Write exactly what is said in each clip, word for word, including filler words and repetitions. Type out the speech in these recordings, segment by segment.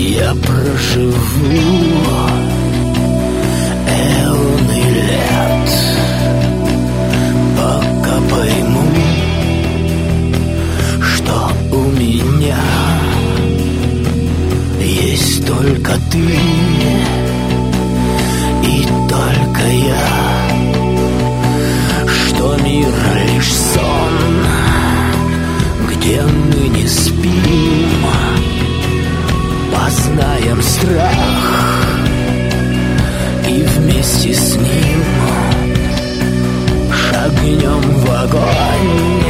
Я проживу эоны лет, пока пойму, что у меня есть только ты и только я, что мир лишь сон, где мы не спим. Познаем страх и вместе с ним шагнем в огонь,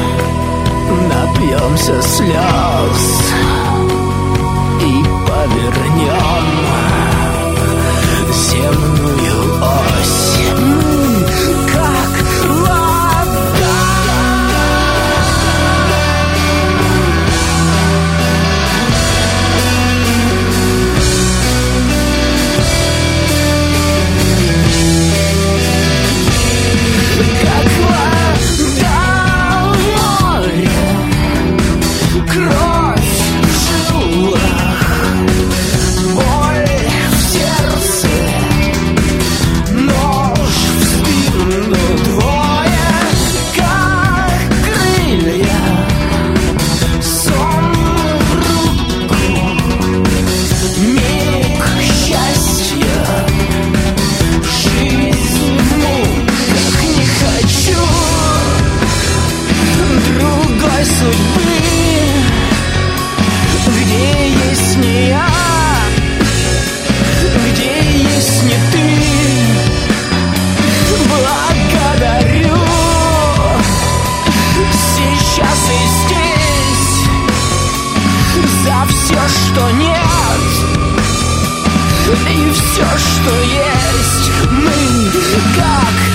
напьемся слез и повернем земную ось. Мы как вода. Как вода в море, кровь в жилах, боль в сердце, нож в спину, двое, как крылья, сон в руку, миг счастья, жизнь в муках. Не хочу другой судьбы, где есть не я, где есть не ты. Благодарю сейчас и здесь за все, что нет, и все, что есть. Мы как